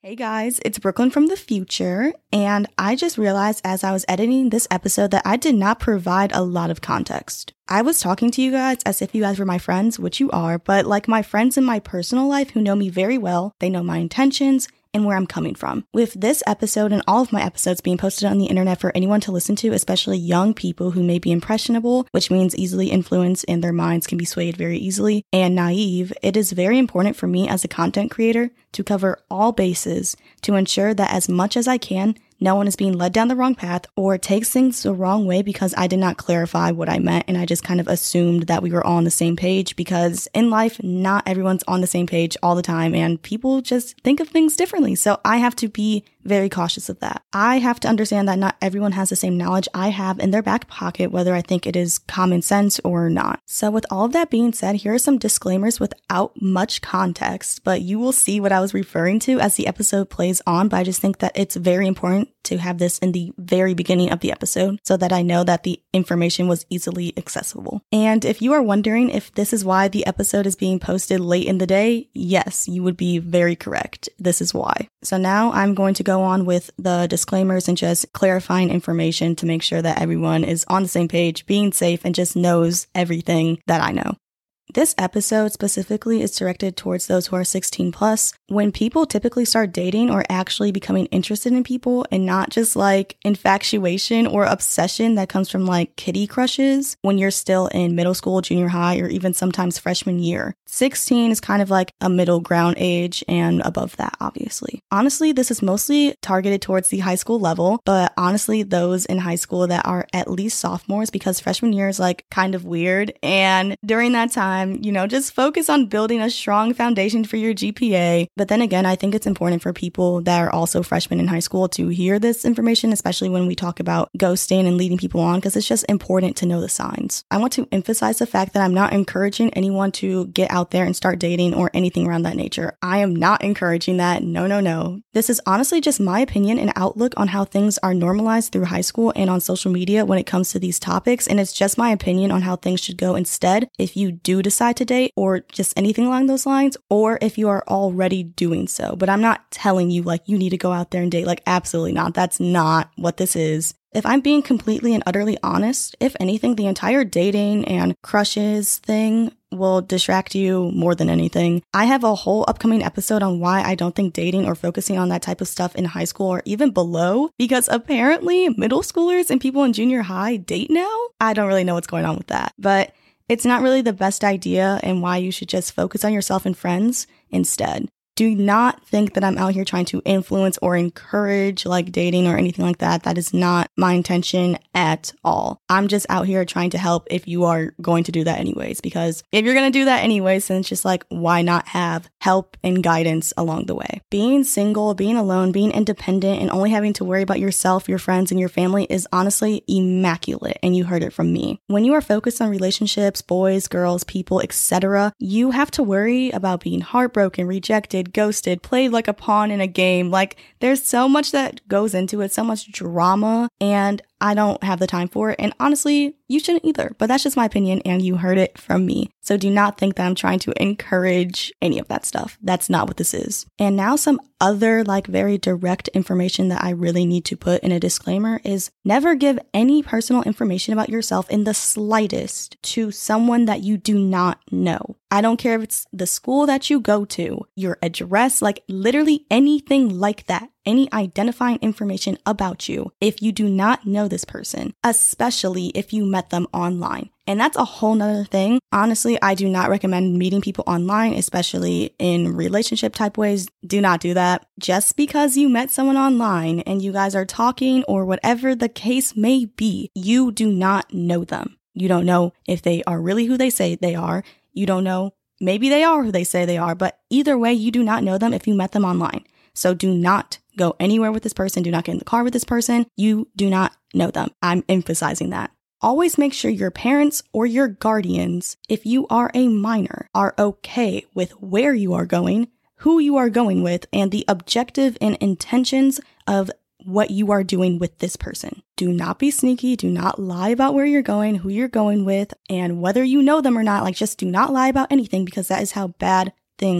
Hey guys, it's Brooklyn from the future, and I just realized as I was editing this episode that I did not provide a lot of context. I was talking to you guys as if you guys were my friends, which you are, but like my friends in my personal life who know me very well, they know my intentions and where I'm coming from. With this episode and all of my episodes being posted on the internet for anyone to listen to, especially young people who may be impressionable, which means easily influenced and their minds can be swayed very easily, and naive, it is very important for me as a content creator to cover all bases to ensure that as much as I can, no one is being led down the wrong path or takes things the wrong way because I did not clarify what I meant and I just kind of assumed that we were all on the same page, because in life, not everyone's on the same page all the time and people just think of things differently. So I have to be very cautious of that. I have to understand that not everyone has the same knowledge I have in their back pocket, whether I think it is common sense or not. So with all of that being said, here are some disclaimers without much context, but you will see what I was referring to as the episode plays on, but I just think that it's very important to have this in the very beginning of the episode so that I know that the information was easily accessible. And if you are wondering if this is why the episode is being posted late in the day, yes, you would be very correct. This is why. So now I'm going to go on with the disclaimers and just clarifying information to make sure that everyone is on the same page, being safe, and just knows everything that I know. This episode specifically is directed towards those who are 16 plus. When people typically start dating or actually becoming interested in people and not just like infatuation or obsession that comes from like kiddie crushes when you're still in middle school, junior high, or even sometimes freshman year. 16 is kind of like a middle ground age and above that, obviously. Honestly, this is mostly targeted towards the high school level, but honestly, those in high school that are at least sophomores, because freshman year is like kind of weird. And during that time, just focus on building a strong foundation for your GPA. But then again, I think it's important for people that are also freshmen in high school to hear this information, especially when we talk about ghosting and leading people on, because it's just important to know the signs. I want to emphasize the fact that I'm not encouraging anyone to get out there and start dating or anything around that nature. I am not encouraging that. No. This is honestly just my opinion and outlook on how things are normalized through high school and on social media when it comes to these topics. And it's just my opinion on how things should go instead if you do decide to date or just anything along those lines, or if you are already doing so. But I'm not telling you like you need to go out there and date, like absolutely not. That's not what this is. If I'm being completely and utterly honest, if anything, the entire dating and crushes thing will distract you more than anything. I have a whole upcoming episode on why I don't think dating or focusing on that type of stuff in high school or even below, because apparently middle schoolers and people in junior high date now. I don't really know what's going on with that, but it's not really the best idea and why you should just focus on yourself and friends instead. Do not think that I'm out here trying to influence or encourage like dating or anything like that. That is not my intention at all. I'm just out here trying to help if you are going to do that anyways, because if you're going to do that anyways, then it's just like, why not have help and guidance along the way? Being single, being alone, being independent, and only having to worry about yourself, your friends, and your family is honestly immaculate, and you heard it from me. When you are focused on relationships, boys, girls, people, etc., you have to worry about being heartbroken, rejected, ghosted, played like a pawn in a game. Like, there's so much that goes into it, so much drama, and I don't have the time for it. And honestly, you shouldn't either. But that's just my opinion, and you heard it from me. So do not think that I'm trying to encourage any of that stuff. That's not what this is. And now some other like very direct information that I really need to put in a disclaimer is never give any personal information about yourself in the slightest to someone that you do not know. I don't care if it's the school that you go to, your address, like literally anything like that. Any identifying information about you if you do not know this person, especially if you met them online. And that's a whole nother thing. Honestly, I do not recommend meeting people online, especially in relationship type ways. Do not do that. Just because you met someone online and you guys are talking or whatever the case may be, you do not know them. You don't know if they are really who they say they are. You don't know, maybe they are who they say they are, but either way, you do not know them if you met them online. So do not go anywhere with this person. Do not get in the car with this person. You do not know them. I'm emphasizing that. Always make sure your parents or your guardians, if you are a minor, are okay with where you are going, who you are going with, and the objective and intentions of what you are doing with this person. Do not be sneaky. Do not lie about where you're going, who you're going with, and whether you know them or not. Like, just do not lie about anything, because that is how bad things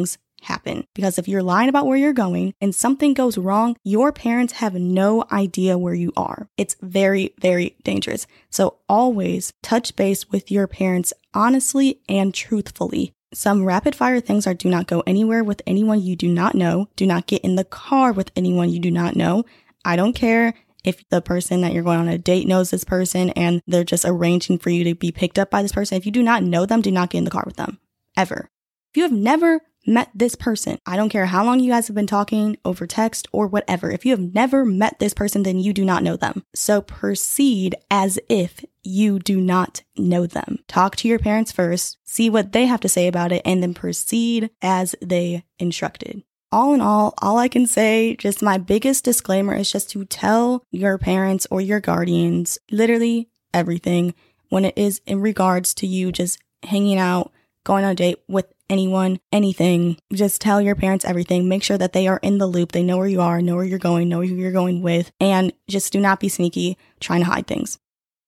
happen. Because if you're lying about where you're going and something goes wrong, your parents have no idea where you are. It's very, very dangerous. So always touch base with your parents honestly and truthfully. Some rapid fire things are: do not go anywhere with anyone you do not know. Do not get in the car with anyone you do not know. I don't care if the person that you're going on a date knows this person and they're just arranging for you to be picked up by this person. If you do not know them, do not get in the car with them, ever. If you have never met this person, I don't care how long you guys have been talking over text or whatever. If you have never met this person, then you do not know them. So proceed as if you do not know them. Talk to your parents first, see what they have to say about it, and then proceed as they instructed. All in all I can say, just my biggest disclaimer is just to tell your parents or your guardians literally everything when it is in regards to you just hanging out, going on a date with anyone, anything. Just tell your parents everything. Make sure that they are in the loop. They know where you are, know where you're going, know who you're going with, and just do not be sneaky trying to hide things.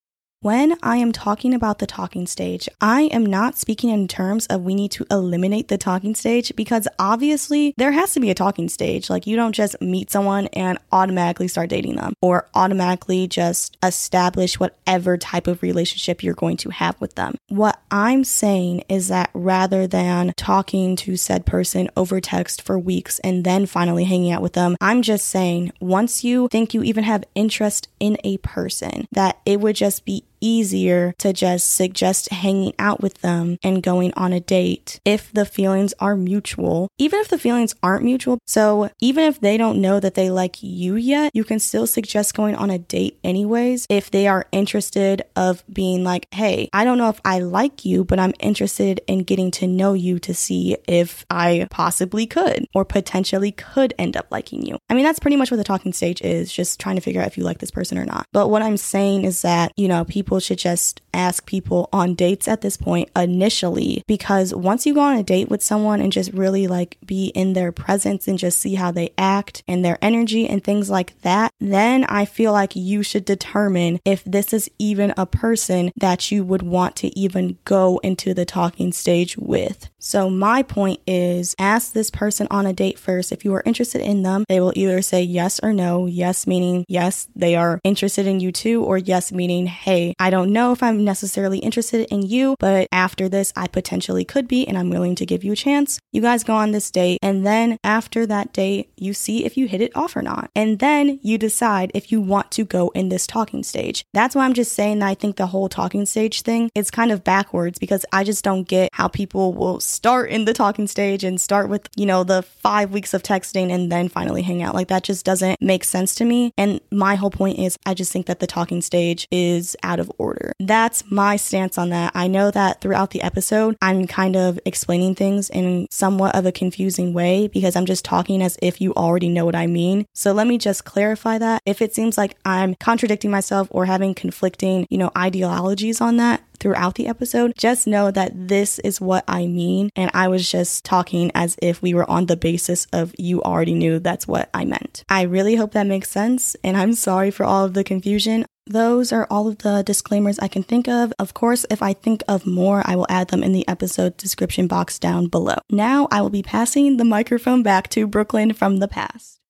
When I am talking about the talking stage, I am not speaking in terms of we need to eliminate the talking stage, because obviously there has to be a talking stage. Like, you don't just meet someone and automatically start dating them or automatically just establish whatever type of relationship you're going to have with them. What I'm saying is that rather than talking to said person over text for weeks and then finally hanging out with them, I'm just saying once you think you even have interest in a person, that it would just be easier to just suggest hanging out with them and going on a date if the feelings are mutual. Even if the feelings aren't mutual, so even if they don't know that they like you yet, you can still suggest going on a date anyways if they are interested of being like, hey, I don't know if I like you, but I'm interested in getting to know you to see if I possibly could or potentially could end up liking you. I mean, that's pretty much what the talking stage is, just trying to figure out if you like this person or not. But what I'm saying is that, people should just ask people on dates at this point initially, because once you go on a date with someone and just really be in their presence and just see how they act and their energy and things like that, then I feel like you should determine if this is even a person that you would want to even go into the talking stage with. So my point is, ask this person on a date first. If you are interested in them, they will either say yes or no. Yes meaning yes, they are interested in you too, or yes meaning, hey, I don't know if I'm necessarily interested in you, but after this, I potentially could be, and I'm willing to give you a chance. You guys go on this date, and then after that date, you see if you hit it off or not. And then you decide if you want to go in this talking stage. That's why I'm just saying that I think the whole talking stage thing is kind of backwards, because I just don't get how people will start in the talking stage and start with, the 5 weeks of texting and then finally hang out. Like, that just doesn't make sense to me. And my whole point is, I just think that the talking stage is out of order. That's my stance on that. I know that throughout the episode, I'm kind of explaining things in somewhat of a confusing way because I'm just talking as if you already know what I mean. So let me just clarify that. If it seems like I'm contradicting myself or having conflicting, ideologies on that throughout the episode, just know that this is what I mean. And I was just talking as if we were on the basis of you already knew that's what I meant. I really hope that makes sense. And I'm sorry for all of the confusion. Those are all of the disclaimers I can think of. Of course, if I think of more, I will add them in the episode description box down below. Now I will be passing the microphone back to Brooklyn from the past.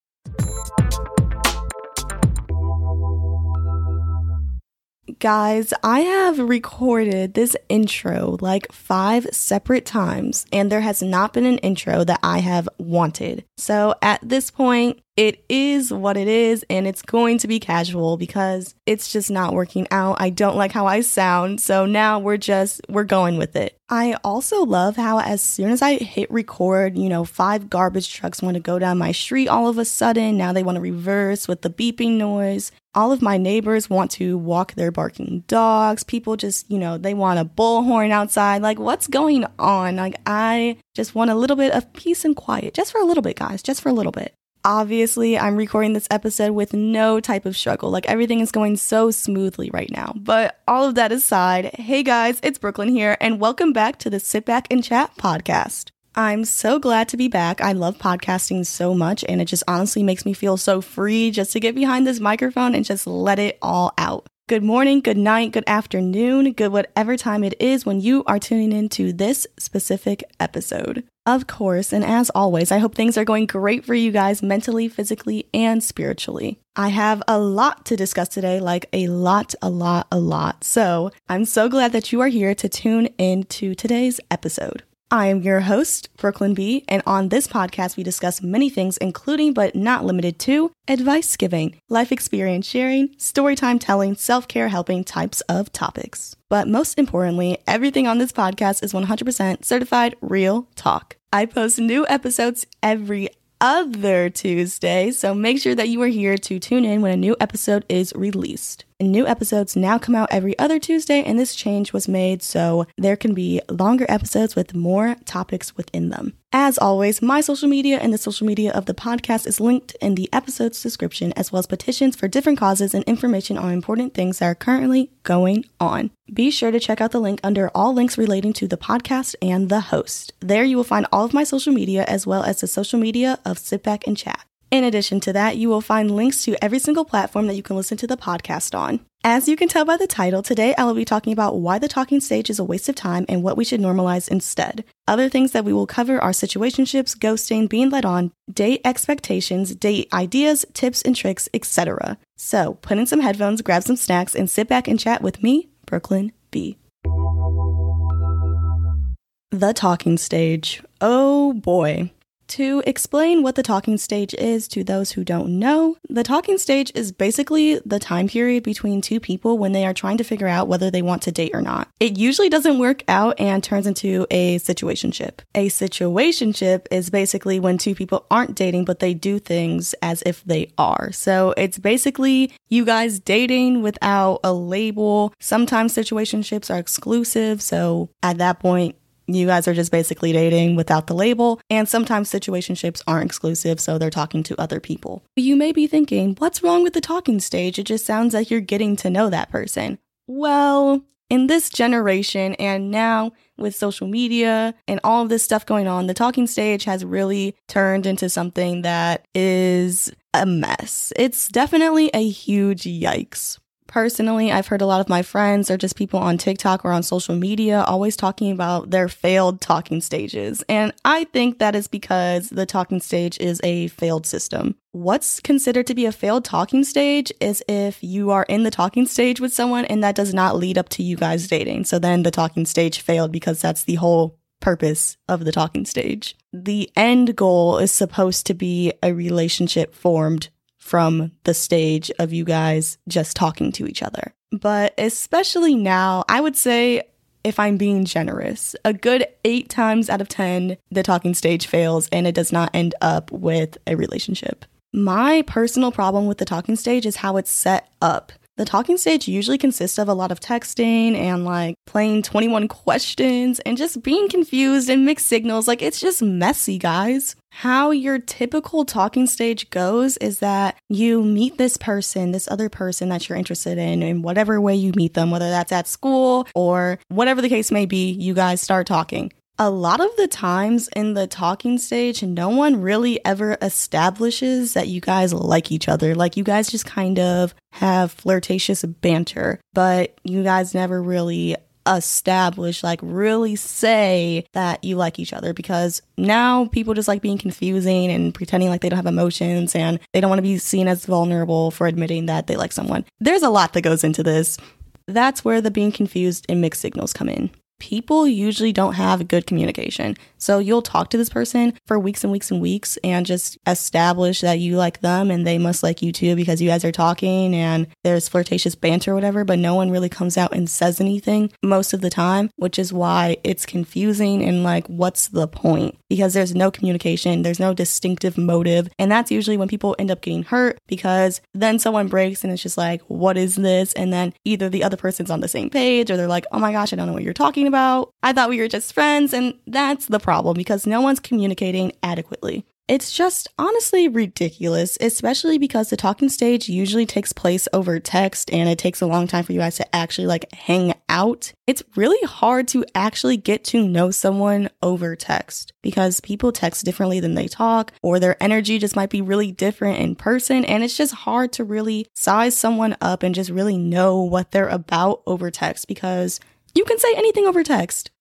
Guys, I have recorded this intro 5 separate times, and there has not been an intro that I have wanted. So at this point, it is what it is, and it's going to be casual because it's just not working out. I don't like how I sound, so now we're going with it. I also love how as soon as I hit record, 5 garbage trucks want to go down my street all of a sudden. Now they want to reverse with the beeping noise. All of my neighbors want to walk their barking dogs. People just, they want a bullhorn outside. What's going on? I just want a little bit of peace and quiet. Just for a little bit, guys. Just for a little bit. Obviously, I'm recording this episode with no type of struggle. Everything is going so smoothly right now. But all of that aside, hey guys, it's Brooklyn here, and welcome back to the Sit Back and Chat podcast. I'm so glad to be back. I love podcasting so much, and it just honestly makes me feel so free just to get behind this microphone and just let it all out. Good morning, good night, good afternoon, good whatever time it is when you are tuning into this specific episode. Of course, and as always, I hope things are going great for you guys mentally, physically, and spiritually. I have a lot to discuss today, like a lot. So I'm so glad that you are here to tune into today's episode. I am your host, Brooklyn B, and on this podcast, we discuss many things, including but not limited to advice giving, life experience sharing, storytime telling, self-care helping types of topics. But most importantly, everything on this podcast is 100% certified real talk. I post new episodes every other Tuesday, so make sure that you are here to tune in when a new episode is released. And new episodes now come out every other Tuesday, and this change was made so there can be longer episodes with more topics within them. As always, my social media and the social media of the podcast is linked in the episode's description, as well as petitions for different causes and information on important things that are currently going on. Be sure to check out the link under all links relating to the podcast and the host. There you will find all of my social media as well as the social media of Sit Back and Chat. In addition to that, you will find links to every single platform that you can listen to the podcast on. As you can tell by the title, today I will be talking about why the talking stage is a waste of time and what we should normalize instead. Other things that we will cover are situationships, ghosting, being led on, date expectations, date ideas, tips and tricks, etc. So put in some headphones, grab some snacks, and sit back and chat with me, Brooklyn B. The talking stage. Oh boy. To explain what the talking stage is to those who don't know, the talking stage is basically the time period between two people when they are trying to figure out whether they want to date or not. It usually doesn't work out and turns into a situationship. A situationship is basically when two people aren't dating, but they do things as if they are. So it's basically you guys dating without a label. Sometimes situationships are exclusive, so at that point, you guys are just basically dating without the label, and sometimes situationships aren't exclusive, so they're talking to other people. You may be thinking, what's wrong with the talking stage? It just sounds like you're getting to know that person. Well, in this generation, and now with social media and all of this stuff going on, the talking stage has really turned into something that is a mess. It's definitely a huge yikes. Personally, I've heard a lot of my friends or just people on TikTok or on social media always talking about their failed talking stages. And I think that is because the talking stage is a failed system. What's considered to be a failed talking stage is if you are in the talking stage with someone and that does not lead up to you guys dating. So then the talking stage failed because that's the whole purpose of the talking stage. The end goal is supposed to be a relationship formed from the stage of you guys just talking to each other. But especially now, I would say, if I'm being generous, a good 8 times out of 10, the talking stage fails and it does not end up with a relationship. My personal problem with the talking stage is how it's set up. The talking stage usually consists of a lot of texting and like playing 21 questions and just being confused and mixed signals. Like it's just messy, guys. How your typical talking stage goes is that you meet this person, this other person that you're interested in whatever way you meet them, whether that's at school or whatever the case may be, you guys start talking. A lot of the times in the talking stage, no one really ever establishes that you guys like each other. Like you guys just kind of have flirtatious banter, but you guys never really establish, like really say that you like each other, because now people just like being confusing and pretending like they don't have emotions and they don't want to be seen as vulnerable for admitting that they like someone. There's a lot that goes into this. That's where the being confused and mixed signals come in. People usually don't have good communication. So you'll talk to this person for weeks and weeks and weeks and just establish that you like them and they must like you too because you guys are talking and there's flirtatious banter or whatever, but no one really comes out and says anything most of the time, which is why it's confusing and like, what's the point? Because there's no communication, there's no distinctive motive. And that's usually when people end up getting hurt because then someone breaks and it's just like, what is this? And then either the other person's on the same page or they're like, oh my gosh, I don't know what you're talking about. I thought we were just friends. And that's the problem because no one's communicating adequately. It's just honestly ridiculous, especially because the talking stage usually takes place over text and it takes a long time for you guys to actually like hang out. It's really hard to actually get to know someone over text because people text differently than they talk, or their energy just might be really different in person. And it's just hard to really size someone up and just really know what they're about over text because you can say anything over text.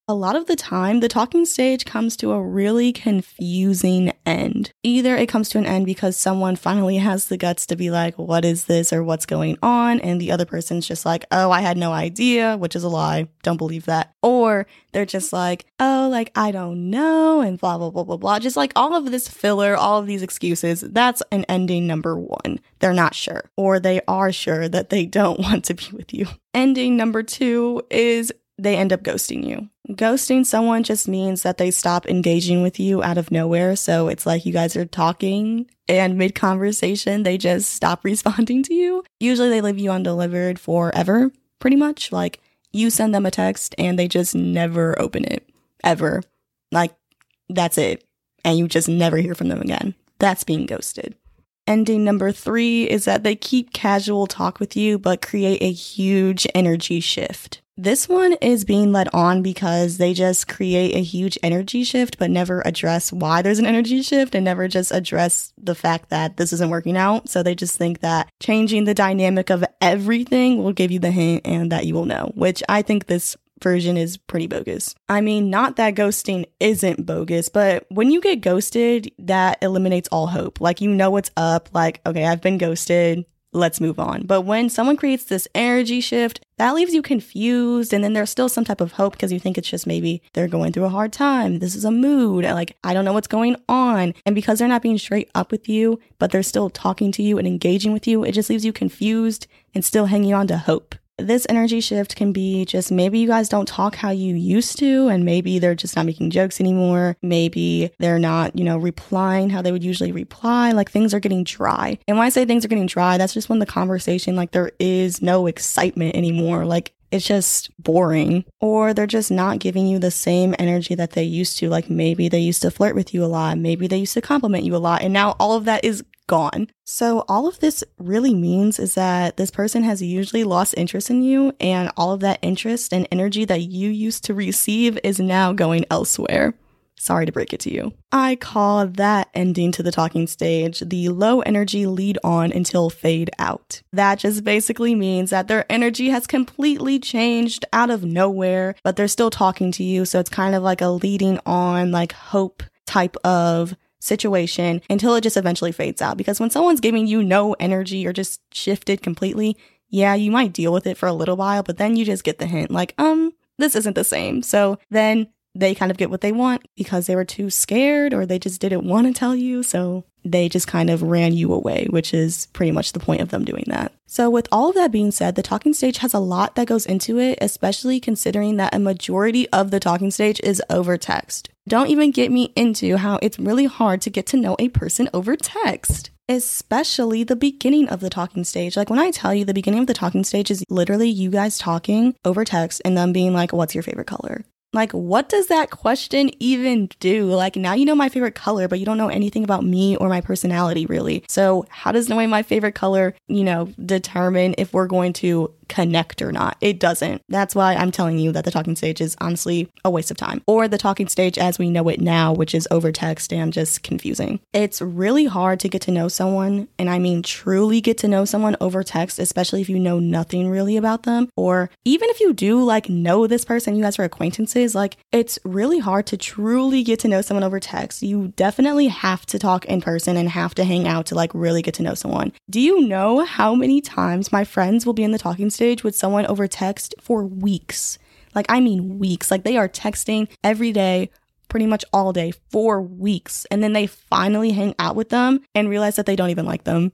A lot of the time, the talking stage comes to a really confusing end. Either it comes to an end because someone finally has the guts to be like, what is this or what's going on? And the other person's just like, oh, I had no idea, which is a lie. Don't believe that. Or they're just like, oh, like, I don't know, and blah, blah, blah, blah, blah. Just like all of this filler, all of these excuses, that's an ending number one. They're not sure, or they are sure that they don't want to be with you. Ending number two is they end up ghosting you. Ghosting someone just means that they stop engaging with you out of nowhere. So it's like you guys are talking and mid-conversation, they just stop responding to you. Usually they leave you undelivered forever, pretty much. Like you send them a text and they just never open it, ever. Like that's it. And you just never hear from them again. That's being ghosted. Ending number three is that they keep casual talk with you, but create a huge energy shift. This one is being led on because they just create a huge energy shift, but never address why there's an energy shift and never just address the fact that this isn't working out. So they just think that changing the dynamic of everything will give you the hint and that you will know, which I think this version is pretty bogus. I mean, not that ghosting isn't bogus, but when you get ghosted, that eliminates all hope. Like, you know what's up. Like, okay, I've been ghosted. Let's move on. But when someone creates this energy shift, that leaves you confused. And then there's still some type of hope because you think it's just maybe they're going through a hard time. This is a mood. Like, I don't know what's going on. And because they're not being straight up with you, but they're still talking to you and engaging with you, it just leaves you confused and still hanging on to hope. This energy shift can be just maybe you guys don't talk how you used to, and maybe they're just not making jokes anymore. Maybe they're not, replying how they would usually reply. Like, things are getting dry. And when I say things are getting dry, that's just when the conversation, like, there is no excitement anymore. Like, it's just boring. Or they're just not giving you the same energy that they used to. Like, maybe they used to flirt with you a lot. Maybe they used to compliment you a lot. And now all of that is gone. So all of this really means is that this person has usually lost interest in you, and all of that interest and energy that you used to receive is now going elsewhere. Sorry to break it to you. I call that ending to the talking stage the low energy lead on until fade out. That just basically means that their energy has completely changed out of nowhere, but they're still talking to you. So it's kind of like a leading on, like, hope type of situation until it just eventually fades out. Because when someone's giving you no energy or just shifted completely, yeah, you might deal with it for a little while, but then you just get the hint, like, this isn't the same. So then they kind of get what they want because they were too scared or they just didn't want to tell you. So they just kind of ran you away, which is pretty much the point of them doing that. So with all of that being said, the talking stage has a lot that goes into it, especially considering that a majority of the talking stage is over text. Don't even get me into how it's really hard to get to know a person over text, especially the beginning of the talking stage. Like, when I tell you the beginning of the talking stage is literally you guys talking over text and them being like, what's your favorite color? Like, what does that question even do? Like, now you know my favorite color, but you don't know anything about me or my personality, really. So how does knowing my favorite color, determine if we're going to connect or not? It doesn't. That's why I'm telling you that the talking stage is honestly a waste of time. Or the talking stage as we know it now, which is over text and just confusing. It's really hard to get to know someone, and I mean truly get to know someone over text, especially if you know nothing really about them. Or even if you do know this person, you guys are acquaintances, it's really hard to truly get to know someone over text. You definitely have to talk in person and have to hang out to really get to know someone. Do you know how many times my friends will be in the talking stage with someone over text for weeks? I mean weeks. They are texting every day, pretty much all day for weeks. And then they finally hang out with them and realize that they don't even like them.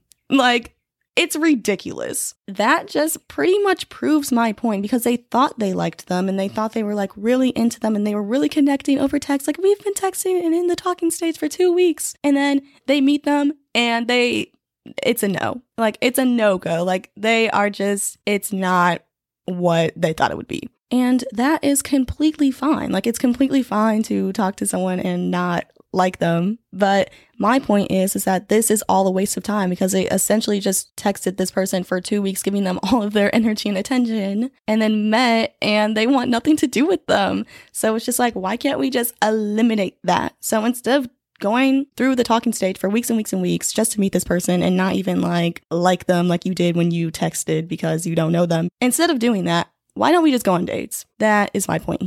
It's ridiculous. That just pretty much proves my point, because they thought they liked them and they thought they were really into them and they were really connecting over text. We've been texting and in the talking stage for 2 weeks, and then they meet them and it's a no. It's a no-go. They are just, it's not what they thought it would be. And that is completely fine. It's completely fine to talk to someone and not like them. But my point is that this is all a waste of time, because they essentially just texted this person for 2 weeks, giving them all of their energy and attention, and then met and they want nothing to do with them. So it's just why can't we just eliminate that? So instead of going through the talking stage for weeks and weeks and weeks just to meet this person and not even like them like you did when you texted because you don't know them, instead of doing that, why don't we just go on dates? That is my point here.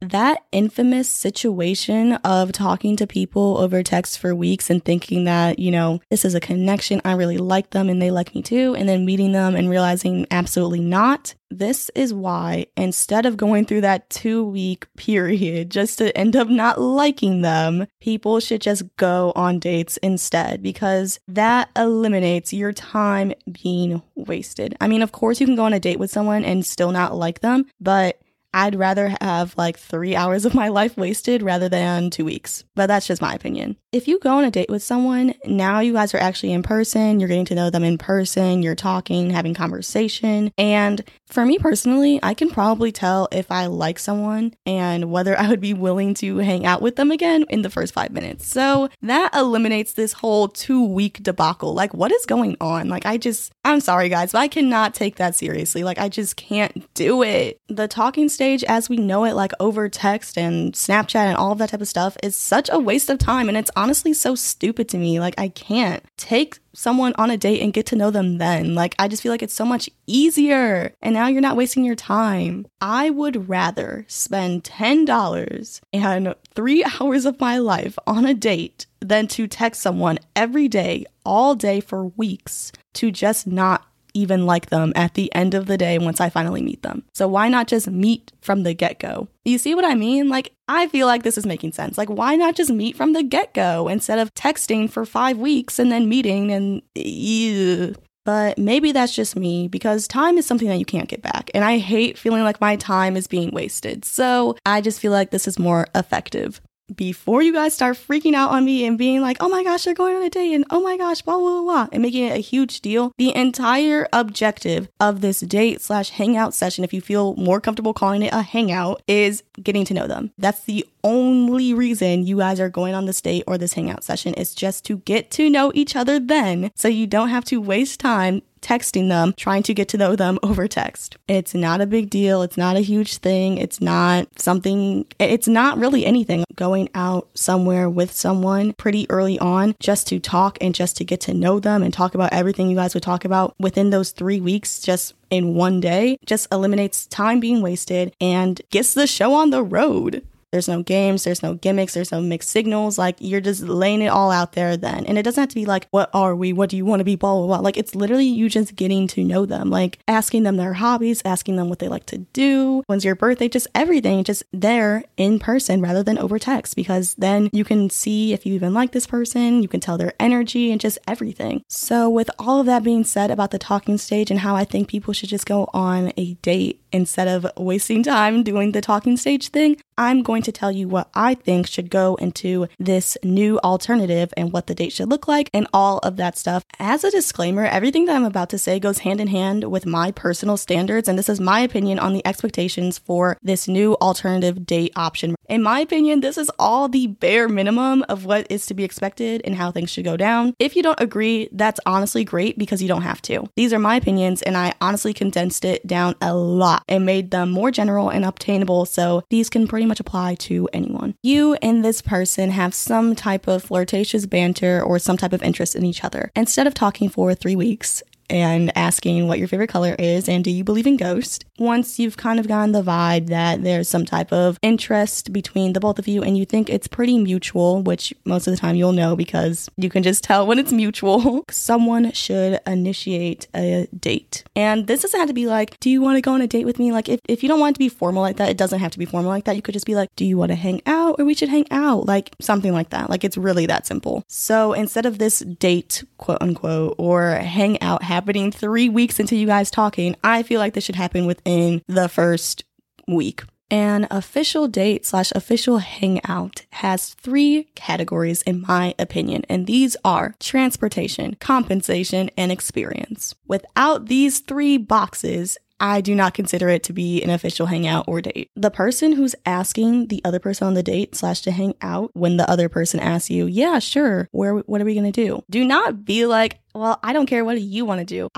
that infamous situation of talking to people over text for weeks and thinking that, this is a connection, I really like them and they like me too, and then meeting them and realizing absolutely not. This is why, instead of going through that 2-week period just to end up not liking them, people should just go on dates instead, because that eliminates your time being wasted. I mean, of course, you can go on a date with someone and still not like them, but I'd rather have 3 hours of my life wasted rather than 2 weeks. But that's just my opinion. If you go on a date with someone, now you guys are actually in person, you're getting to know them in person, you're talking, having conversation. And for me personally, I can probably tell if I like someone and whether I would be willing to hang out with them again in the first 5 minutes. So that eliminates this whole 2-week debacle. What is going on? I'm sorry guys, but I cannot take that seriously. I just can't do it. The talking stage as we know it, over text and Snapchat and all of that type of stuff, is such a waste of time. And it's honestly so stupid to me. I can't take someone on a date and get to know them then. I just feel like it's so much easier. And now you're not wasting your time. I would rather spend $10 and 3 hours of my life on a date than to text someone every day, all day for weeks to just not even like them at the end of the day once I finally meet them. So why not just meet from the get-go? You see what I mean? I feel like this is making sense. Why not just meet from the get-go instead of texting for 5 weeks and then meeting and... Ew. But maybe that's just me, because time is something that you can't get back. And I hate feeling like my time is being wasted. So I just feel like this is more effective. Before you guys start freaking out on me and being like, oh my gosh, they're going on a date and oh my gosh, blah, blah, blah, and making it a huge deal, the entire objective of this date/hangout session, if you feel more comfortable calling it a hangout, is getting to know them. That's the only reason you guys are going on this date or this hangout session, is just to get to know each other then, so you don't have to waste time texting them, trying to get to know them over text. It's not a big deal. It's not a huge thing. It's not really anything. Going out somewhere with someone pretty early on just to talk and just to get to know them and talk about everything you guys would talk about within those 3 weeks, just in one day, just eliminates time being wasted and gets the show on the road. There's no games, there's no gimmicks, there's no mixed signals. You're just laying it all out there then. And it doesn't have to be what are we? What do you want to be? Blah, blah, blah. It's literally you just getting to know them. Asking them their hobbies, asking them what they like to do. When's your birthday? Just everything. Just there in person rather than over text. Because then you can see if you even like this person. You can tell their energy and just everything. So with all of that being said about the talking stage and how I think people should just go on a date instead of wasting time doing the talking stage thing, I'm going to tell you what I think should go into this new alternative and what the date should look like and all of that stuff. As a disclaimer, everything that I'm about to say goes hand in hand with my personal standards, and this is my opinion on the expectations for this new alternative date option. In my opinion, this is all the bare minimum of what is to be expected and how things should go down. If you don't agree, that's honestly great, because you don't have to. These are my opinions, and I honestly condensed it down a lot and made them more general and obtainable, so these can pretty much apply to anyone. You and this person have some type of flirtatious banter or some type of interest in each other. Instead of talking for 3 weeks and asking what your favorite color is and do you believe in ghosts, once you've kind of gotten the vibe that there's some type of interest between the both of you and you think it's pretty mutual, which most of the time you'll know because you can just tell when it's mutual, someone should initiate a date. And this doesn't have to be do you want to go on a date with me? If you don't want it to be formal like that, it doesn't have to be formal like that. You could just be do you want to hang out, or we should hang out? Something like that. It's really that simple. So instead of this date, quote unquote, or hang out happening 3 weeks into you guys talking, I feel like this should happen within the first week. An official date/official hangout has 3 categories in my opinion, and these are transportation, compensation, and experience. Without these 3 boxes, I do not consider it to be an official hangout or date. The person who's asking the other person on the date / to hang out, when the other person asks you, yeah, sure, what are we going to do? Do not be well, I don't care. What do you want to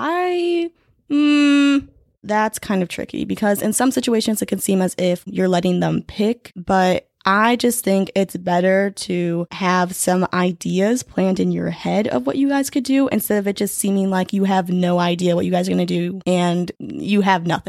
do? That's kind of tricky, because in some situations it can seem as if you're letting them pick, but I just think it's better to have some ideas planned in your head of what you guys could do, instead of it just seeming like you have no idea what you guys are going to do and you have nothing.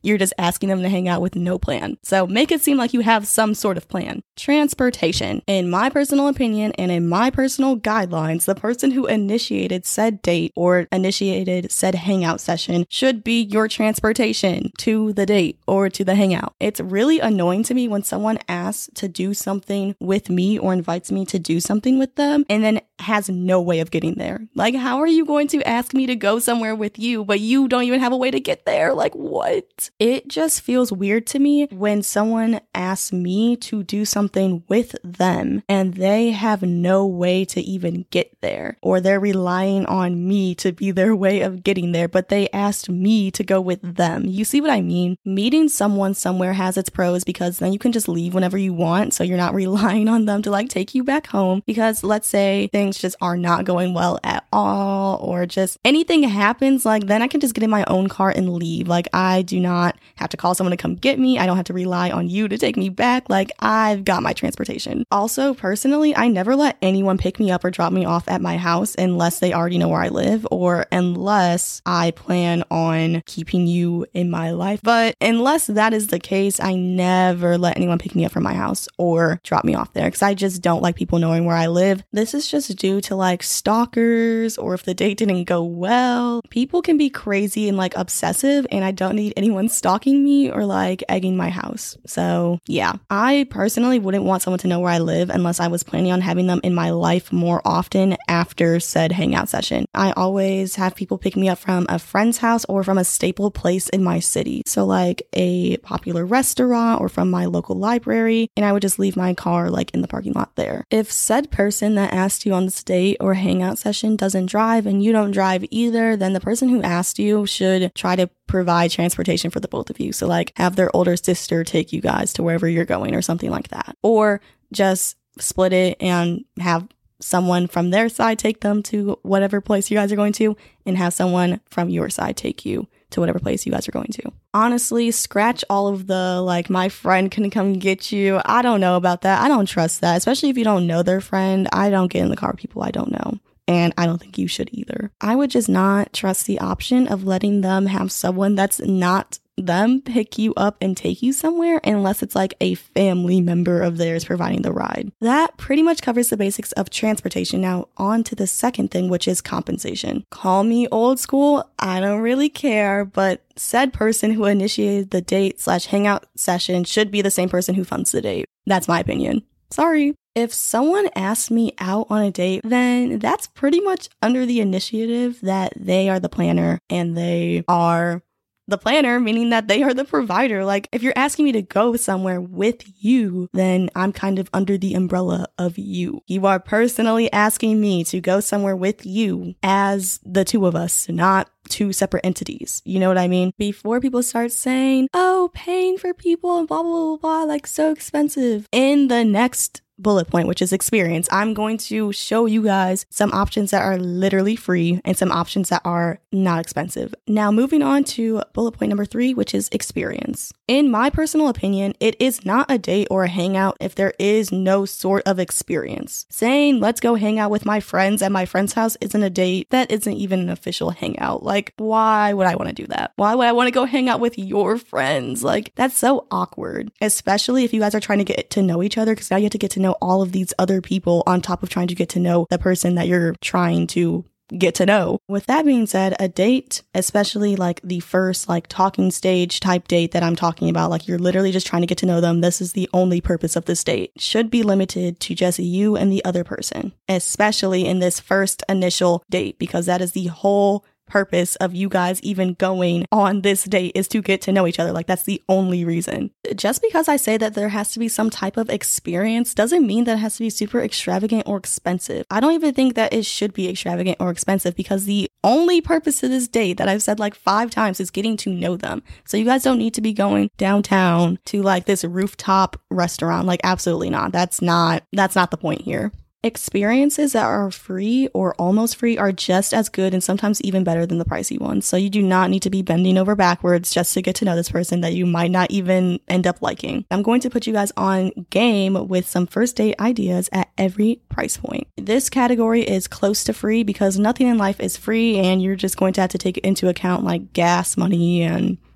you're just asking them to hang out with no plan. So make it seem like you have some sort of plan. Transportation. In my personal opinion and in my personal guidelines, the person who initiated said date or initiated said hangout session should be your transportation to the date or to the hangout. It's really annoying to me when someone asks to do something with me or invites me to do something with them and then has no way of getting there. Like, how are you going to ask me to go somewhere with you, but you don't even have a way to get there? Like, what? It just feels weird to me when someone asks me to do something with them and they have no way to even get there, or they're relying on me to be their way of getting there, but they asked me to go with them. You see what I mean? Meeting someone somewhere has its pros because then you can just leave whenever you want, so you're not relying on them to like take you back home, because let's say things just are not going well at all, or just anything happens, like then I can just get in my own car and leave. Like, I do not have to call someone to come get me. I don't have to rely on you to take me back. Like, I've got my transportation. Also, personally, I never let anyone pick me up or drop me off at my house unless they already know where I live, or unless I plan on keeping you in my life. But unless that is the case, I never let anyone pick me up from my house or drop me off there, because I just don't like people knowing where I live. This is just due to like stalkers, or if the date didn't go well. People can be crazy and like obsessive, and I don't need anyone stalking me or like egging my house. So yeah, I personally wouldn't want someone to know where I live unless I was planning on having them in my life more often after said hangout session. I always have people pick me up from a friend's house or from a staple place in my city. So like a popular restaurant or from my local library, and I would just leave my car like in the parking lot there. If said person that asked you on this date or hangout session doesn't drive and you don't drive either, then the person who asked you should try to provide transportation for the both of you. So like have their older sister take you guys to wherever you're going or something like that. Or just split it and have someone from their side take them to whatever place you guys are going to, and have someone from your side take you to whatever place you guys are going to. Honestly, scratch all of the like, my friend can come get you. I don't know about that. I don't trust that, especially if you don't know their friend. I don't get in the car with people I don't know. And I don't think you should either. I would just not trust the option of letting them have someone that's not them pick you up and take you somewhere unless it's like a family member of theirs providing the ride. That pretty much covers the basics of transportation. Now on to the second thing, which is compensation. Call me old school, I don't really care, but said person who initiated the date/hangout session should be the same person who funds the date. That's my opinion. Sorry. If someone asks me out on a date, then that's pretty much under the initiative that they are the planner, and they are the planner, meaning that they are the provider. Like, if you're asking me to go somewhere with you, then I'm kind of under the umbrella of you. You are personally asking me to go somewhere with you as the two of us, not two separate entities. You know what I mean? Before people start saying, oh, paying for people and blah, blah, blah, blah, like so expensive. In the next bullet point, which is experience, I'm going to show you guys some options that are literally free and some options that are not expensive. Now, moving on to bullet point number 3, which is experience. In my personal opinion, it is not a date or a hangout if there is no sort of experience. Saying, let's go hang out with my friends at my friend's house isn't a date. That isn't even an official hangout. Like, why would I want to do that? Why would I want to go hang out with your friends? Like, that's so awkward, especially if you guys are trying to get to know each other, because now you have to get to know all of these other people on top of trying to get to know the person that you're trying to get to know. With that being said, a date, especially like the first like talking stage type date that I'm talking about, like you're literally just trying to get to know them, this is the only purpose of this date, should be limited to just you and the other person, especially in this first initial date, because that is the whole purpose of you guys even going on this date, is to get to know each other. Like, that's the only reason. Just because I say that there has to be some type of experience doesn't mean that it has to be super extravagant or expensive. I don't even think that it should be extravagant or expensive, because the only purpose of this date that I've said like 5 times is getting to know them. So you guys don't need to be going downtown to like this rooftop restaurant. Like, absolutely not. That's not the point here. Experiences that are free or almost free are just as good and sometimes even better than the pricey ones. So you do not need to be bending over backwards just to get to know this person that you might not even end up liking. I'm going to put you guys on game with some first date ideas at every price point. This category is close to free because nothing in life is free, and you're just going to have to take into account like gas money and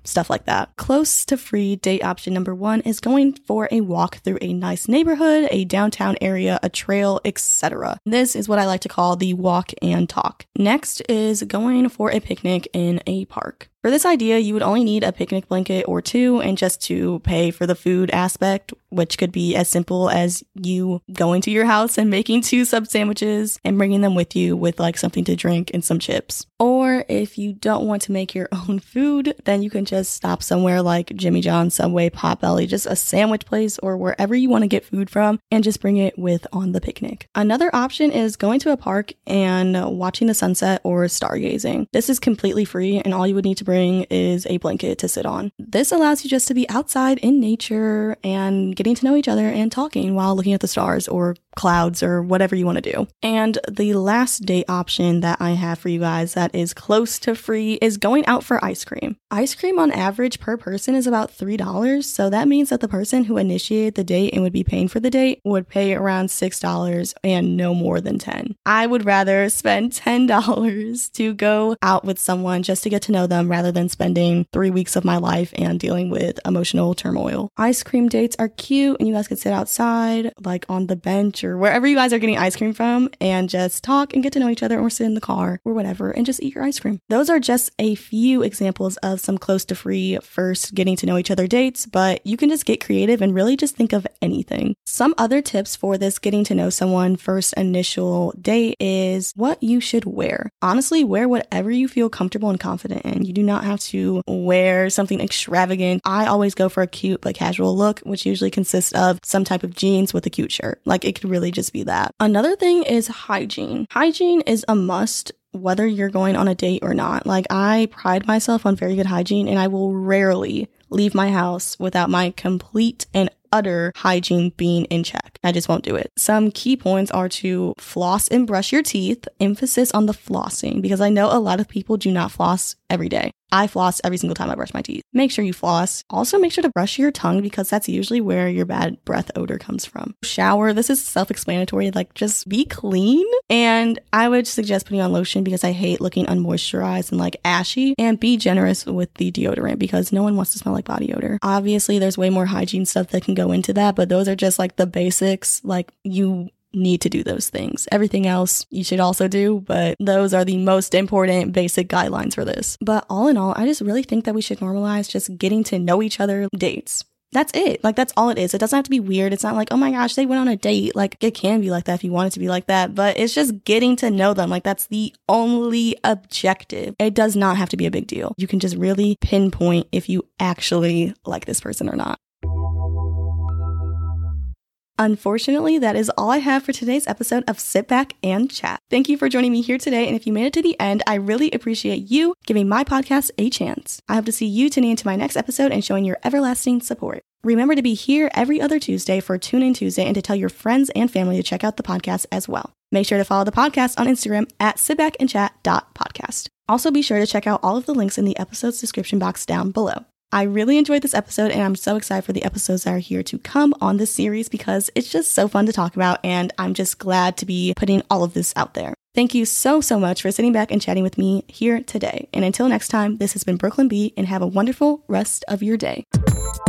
stuff like that. Close to free date option number 1 is going for a walk through a nice neighborhood, a downtown area, a trail, etc. This is what I like to call the walk and talk. Next is going for a picnic in a park. For this idea, you would only need a picnic blanket or 2 and just to pay for the food aspect, which could be as simple as you going to your house and making 2 sub sandwiches and bringing them with you with like something to drink and some chips. Or if you don't want to make your own food, then you can just stop somewhere like Jimmy John's, Subway, Potbelly, just a sandwich place or wherever you want to get food from and just bring it with on the picnic. Another option is going to a park and watching the sunset or stargazing. This is completely free and all you would need to bring is a blanket to sit on. This allows you just to be outside in nature and getting to know each other and talking while looking at the stars or clouds or whatever you want to do. And the last date option that I have for you guys that is close to free is going out for ice cream. Ice cream on average per person is about $3, so that means that the person who initiated the date and would be paying for the date would pay around $6 and no more than $10. I would rather spend $10 to go out with someone just to get to know them rather than spending 3 weeks of my life and dealing with emotional turmoil. Ice cream dates are cute and you guys could sit outside like on the bench or wherever you guys are getting ice cream from and just talk and get to know each other or sit in the car or whatever and just eat your ice cream. Those are just a few examples of some close to free first getting to know each other dates, but you can just get creative and really just think of anything. Some other tips for this getting to know someone first initial date is what you should wear. Honestly, wear whatever you feel comfortable and confident in. You do not have to wear something extravagant. I always go for a cute but casual look, which usually consists of some type of jeans with a cute shirt. Like it could really just be that. Another thing is hygiene. Hygiene is a must whether you're going on a date or not. Like I pride myself on very good hygiene and I will rarely leave my house without my complete and utter hygiene being in check. I just won't do it. Some key points are to floss and brush your teeth. Emphasis on the flossing because I know a lot of people do not floss every day. I floss every single time I brush my teeth. Make sure you floss. Also make sure to brush your tongue because that's usually where your bad breath odor comes from. Shower. This is self-explanatory. Like just be clean. And I would suggest putting on lotion because I hate looking unmoisturized and like ashy. And be generous with the deodorant because no one wants to smell like body odor. Obviously there's way more hygiene stuff that can go into that, but those are just like the basics. Like you need to do those things. Everything else you should also do, but those are the most important basic guidelines for this. But all in all, I just really think that we should normalize just getting to know each other dates. That's it. Like, that's all it is. It doesn't have to be weird. It's not like, oh my gosh, they went on a date. Like, it can be like that if you want it to be like that, but it's just getting to know them. Like, that's the only objective. It does not have to be a big deal. You can just really pinpoint if you actually like this person or not. Unfortunately, that is all I have for today's episode of Sit Back and Chat. Thank you for joining me here today, and if you made it to the end, I really appreciate you giving my podcast a chance. I hope to see you tuning into my next episode and showing your everlasting support. Remember to be here every other Tuesday for Tune In Tuesday and to tell your friends and family to check out the podcast as well. Make sure to follow the podcast on Instagram at sitbackandchat.podcast. Also be sure to check out all of the links in the episode's description box down below. I really enjoyed this episode and I'm so excited for the episodes that are here to come on this series because it's just so fun to talk about and I'm just glad to be putting all of this out there. Thank you so much for sitting back and chatting with me here today. And until next time, this has been Brooklyn B and have a wonderful rest of your day.